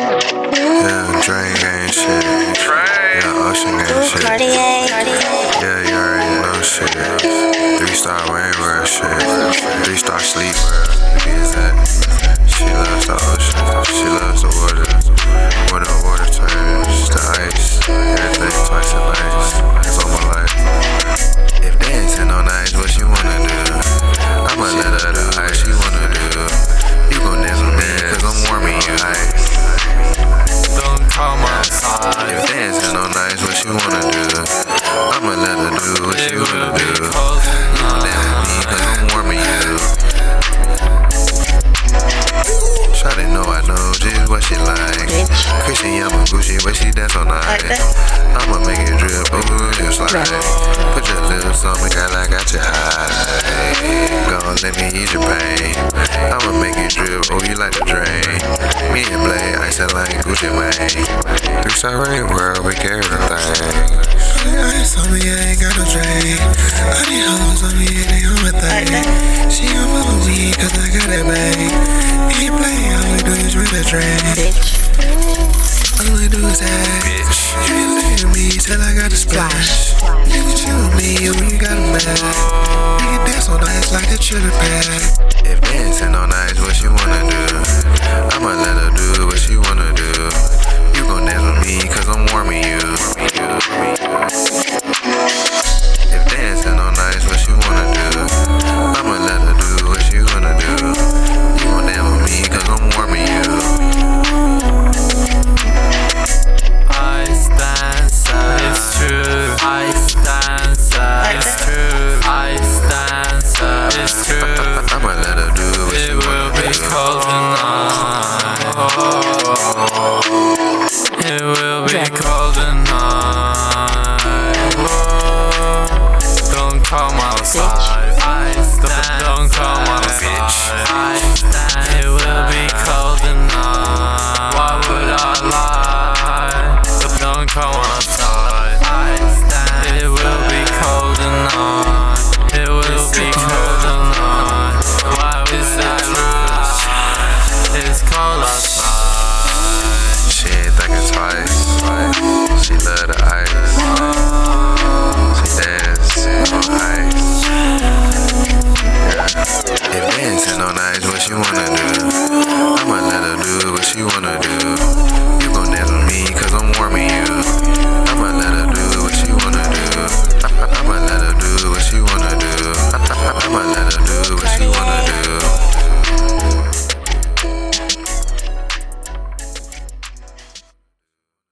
Yeah, Drain gang shit. Yeah, Ocean gang shit. Yeah, you already know shit. 3-star rainwear shit. 3-star sleepwear. To be exact. She loves the ocean. She loves the water. When the water turns to ice, everything twice as nice. It's all my life. If dancing on ice, what she wanna do? I'ma let her do what she wanna do. You gon' dance with me, cause I'm warming you. Don't come outside. If dancing on ice, what she wanna do? I'ma let her do what she wanna do. You gon' dance with me, cause I'm warming you. Shawty know I know just what she like. Christian Yamaguchi, where she dance on night. I'ma make it drip over your slide. Put your lips on me, girl, I got you high. Gon' let me ease your pain. I'ma make it drip, oh, you like the drain. Me and Blade, ice it like Gucci Mane. 3-star rainwear, we carry the thing. Ice on me, I ain't got no drain. All these hoes on me, they on my thing. She don't follow me, cause I got that bang. Ain't play, all we do is run the train. All I do is act. You ain't look at me till I got a splash. Nigga, chill with me, and we got a bag. Nigga, dance on ice like a chili pad. If dancing on ice, what she wanna do? I'ma let her do what she wanna do. You gon' dance with me, cause I'm warming you. If dancing on ice, what she wanna do? I'ma let her do what she wanna do. You gon' dance with me, cause I'm warming you. Ice dancer, it's true. Ice dancer, it's true. Ice dancer, it's true. I'ma let her do what she It will wanna be do. cold tonight. It will be cold tonight. Don't come outside. Ice dance. Don't come outside. Ice dance. It will be cold tonight. Why would I lie? Don't come outside. Ice dance. It will be cold tonight. It will be cold tonight. Why is it true? It's cold outside. She ain't thinking twice. She love the ice. She dance on ice. Yeah. If dancing on ice, what she wanna do? I'ma let her do what she wanna do.